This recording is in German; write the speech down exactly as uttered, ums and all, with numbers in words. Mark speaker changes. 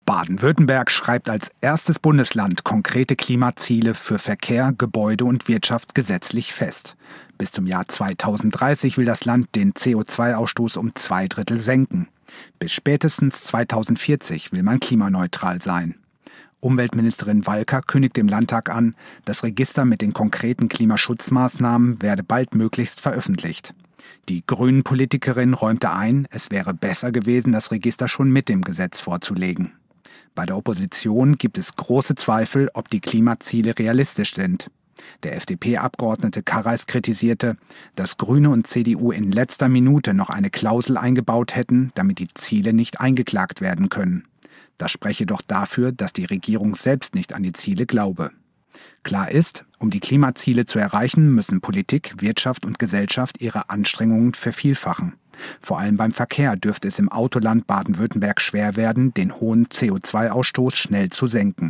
Speaker 1: Baden-Württemberg schreibt als erstes Bundesland konkrete Klimaziele für Verkehr, Gebäude und Wirtschaft gesetzlich fest. Bis zum Jahr zweitausenddreißig will das Land den C O zwei Ausstoß um zwei Drittel senken. Bis spätestens zweitausendvierzig will man klimaneutral sein. Umweltministerin Walker kündigt im Landtag an, das Register mit den konkreten Klimaschutzmaßnahmen werde baldmöglichst veröffentlicht. Die Grünen-Politikerin räumte ein, es wäre besser gewesen, das Register schon mit dem Gesetz vorzulegen. Bei der Opposition gibt es große Zweifel, ob die Klimaziele realistisch sind. Der F D P-Abgeordnete Karreis kritisierte, dass Grüne und C D U in letzter Minute noch eine Klausel eingebaut hätten, damit die Ziele nicht eingeklagt werden können. Das spreche doch dafür, dass die Regierung selbst nicht an die Ziele glaube. Klar ist, um die Klimaziele zu erreichen, müssen Politik, Wirtschaft und Gesellschaft ihre Anstrengungen vervielfachen. Vor allem beim Verkehr dürfte es im Autoland Baden-Württemberg schwer werden, den hohen C O zwei Ausstoß schnell zu senken.